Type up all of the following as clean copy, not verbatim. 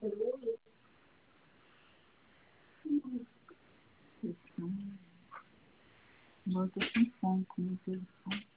Agora eu tô com fome, com meu telefone.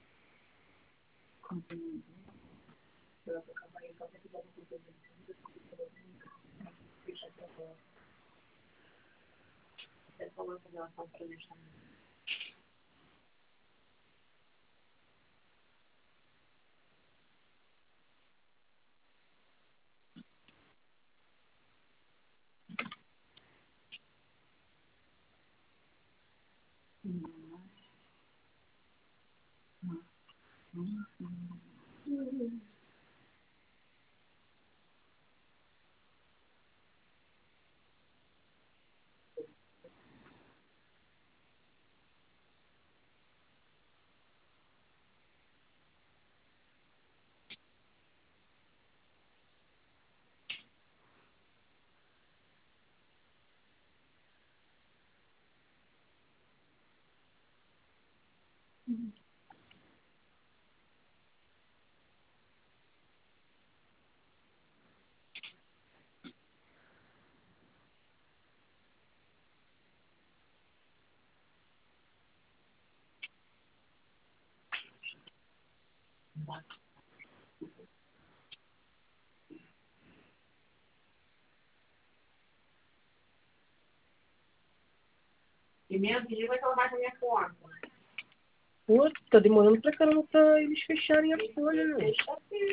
E minha filha vai colocar na minha conta. Pô, tá demorando pra caramba pra eles fecharem a folha, né?